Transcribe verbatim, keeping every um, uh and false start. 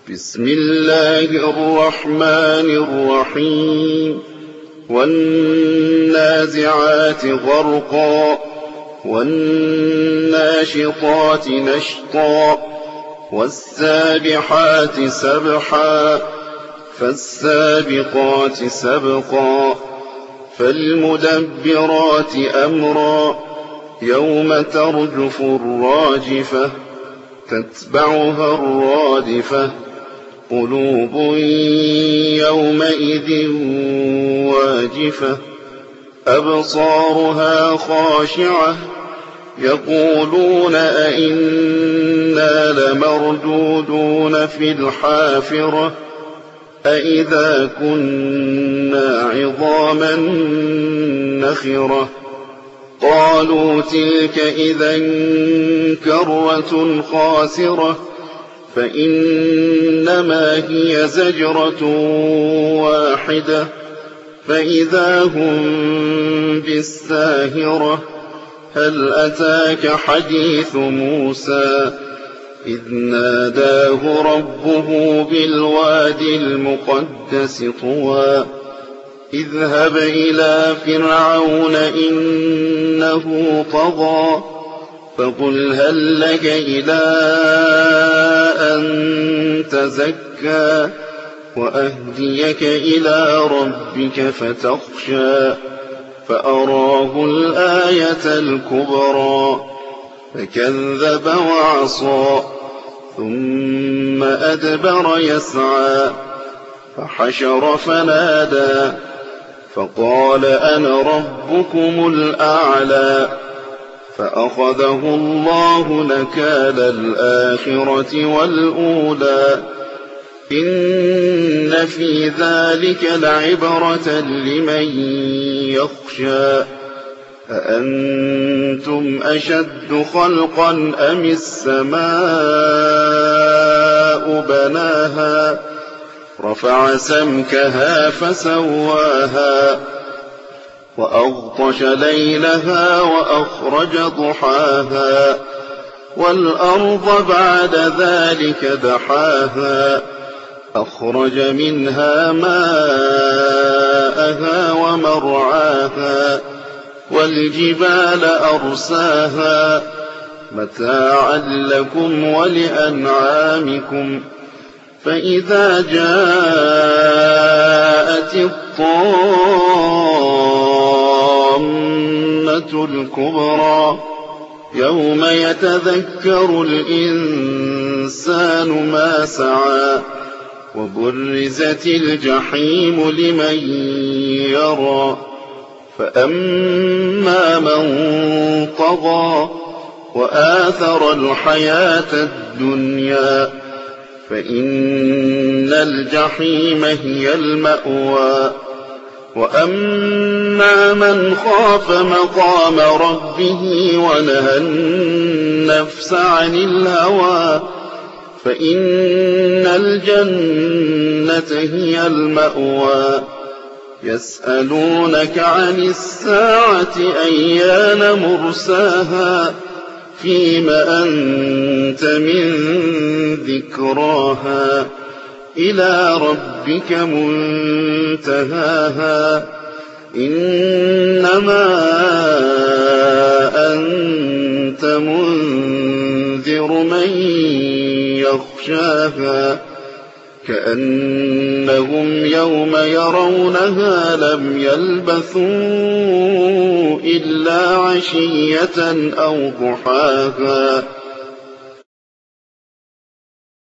بسم الله الرحمن الرحيم والنازعات غرقا والناشطات نشطا والسابحات سبحا فالسابقات سبقا فالمدبرات أمرا يوم ترجف الراجفة تتبعها الرادفة قلوب يومئذ واجفة أبصارها خاشعة يقولون أئنا لمردودون في الحافرة أئذا كنا عظاما نخرة قالوا تلك إذا كرة خاسرة فإنما هي زجرة واحدة فإذا هم بالساهرة هل أتاك حديث موسى إذ ناداه ربه بالوادي المقدس طوى اذهب إلى فرعون إنه طغى فقل هل لك إلى أن تزكى وأهديك إلى ربك فتخشى فأراه الآية الكبرى فكذب وعصى ثم أدبر يسعى فحشر فنادى فقال أنا ربكم الأعلى فأخذه الله نكال الآخرة والأولى إن في ذلك لعبرة لمن يخشى أأنتم أشد خلقا أم السماء بناها رفع سمكها فسواها وأغطش ليلها وأخرج ضحاها والأرض بعد ذلك دحاها أخرج منها ماءها ومرعاها والجبال أرساها متاعا لكم ولأنعامكم فإذا جاءت الطامة الكبرى يوم يتذكر الإنسان ما سعى وبرزت الجحيم لمن يرى فأما من طغى وآثر الحياة الدنيا فإن الجحيم هي المأوى وأما من خاف مقام ربه ونهى النفس عن الهوى فإن الجنة هي المأوى يسألونك عن الساعة أيان مرساها فيم أنت من ذكراها إلى ربك منتهاها إنما أنت منذر من يخشاها كأنهم يوم يرونها لم يلبثوا إلا عشية أو ضحاها